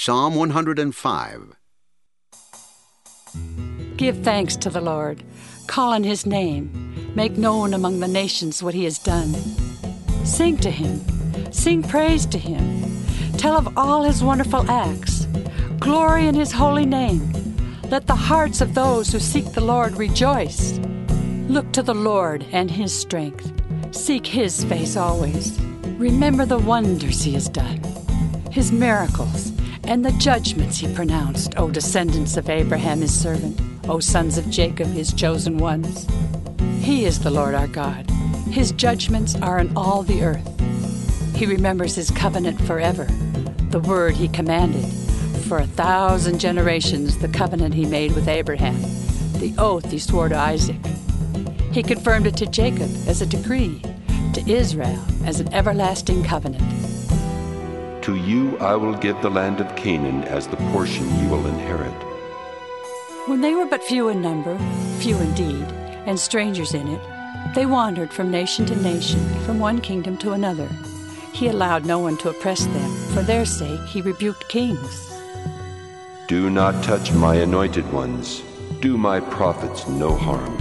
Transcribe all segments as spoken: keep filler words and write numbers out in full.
Psalm one hundred five. Give thanks to the Lord. Call on his name. Make known among the nations what he has done. Sing to him. Sing praise to him. Tell of all his wonderful acts. Glory in his holy name. Let the hearts of those who seek the Lord rejoice. Look to the Lord and his strength. Seek his face always. Remember the wonders he has done, his miracles, and the judgments he pronounced, O descendants of Abraham his servant, O sons of Jacob his chosen ones. He is the Lord our God. His judgments are in all the earth. He remembers his covenant forever, the word he commanded. For a thousand generations the covenant he made with Abraham, the oath he swore to Isaac. He confirmed it to Jacob as a decree, to Israel as an everlasting covenant. To you I will give the land of Canaan as the portion you will inherit. When they were but few in number, few indeed, and strangers in it, they wandered from nation to nation, from one kingdom to another. He allowed no one to oppress them. For their sake he rebuked kings. Do not touch my anointed ones. Do my prophets no harm.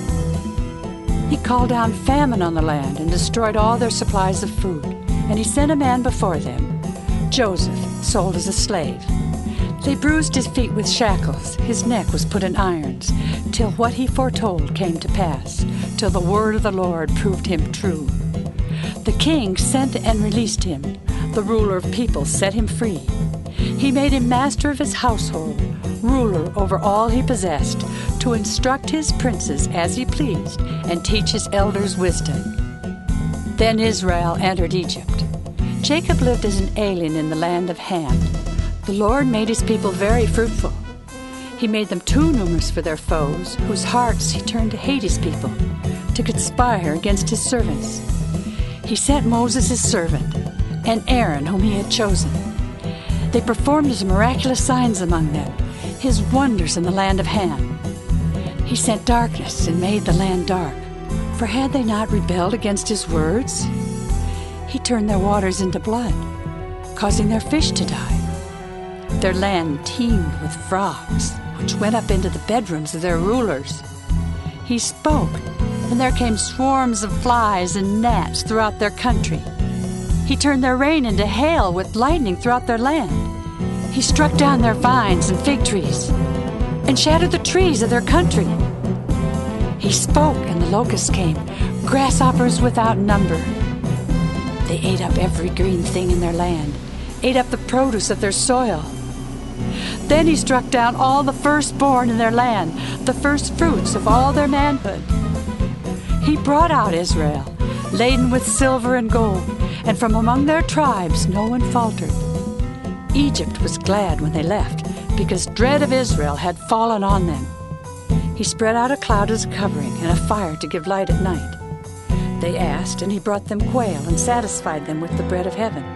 He called down famine on the land and destroyed all their supplies of food. And he sent a man before them, Joseph, sold as a slave. They bruised his feet with shackles. His neck was put in irons, till what he foretold came to pass, till the word of the Lord proved him true. The king sent and released him. The ruler of peoples set him free. He made him master of his household, ruler over all he possessed, to instruct his princes as he pleased, and teach his elders wisdom. Then Israel entered Egypt. Jacob lived as an alien in the land of Ham. The Lord made his people very fruitful. He made them too numerous for their foes, whose hearts he turned to hate his people, to conspire against his servants. He sent Moses his servant, and Aaron whom he had chosen. They performed his miraculous signs among them, his wonders in the land of Ham. He sent darkness and made the land dark, for had they not rebelled against his words? He turned their waters into blood, causing their fish to die. Their land teemed with frogs, which went up into the bedrooms of their rulers. He spoke, and there came swarms of flies and gnats throughout their country. He turned their rain into hail with lightning throughout their land. He struck down their vines and fig trees, and shattered the trees of their country. He spoke, and the locusts came, grasshoppers without number. They ate up every green thing in their land, ate up the produce of their soil. Then he struck down all the firstborn in their land, the first fruits of all their manhood. He brought out Israel, laden with silver and gold, and from among their tribes no one faltered. Egypt was glad when they left, because dread of Israel had fallen on them. He spread out a cloud as a covering and a fire to give light at night. They asked, and he brought them quail and satisfied them with the bread of heaven.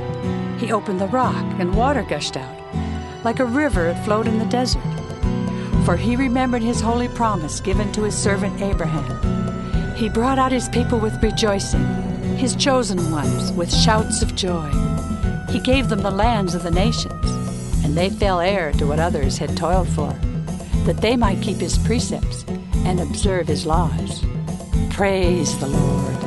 He opened the rock, and water gushed out. Like a river it flowed in the desert. For he remembered his holy promise given to his servant Abraham. He brought out his people with rejoicing, his chosen ones with shouts of joy. He gave them the lands of the nations, and they fell heir to what others had toiled for, that they might keep his precepts and observe his laws. Praise the Lord.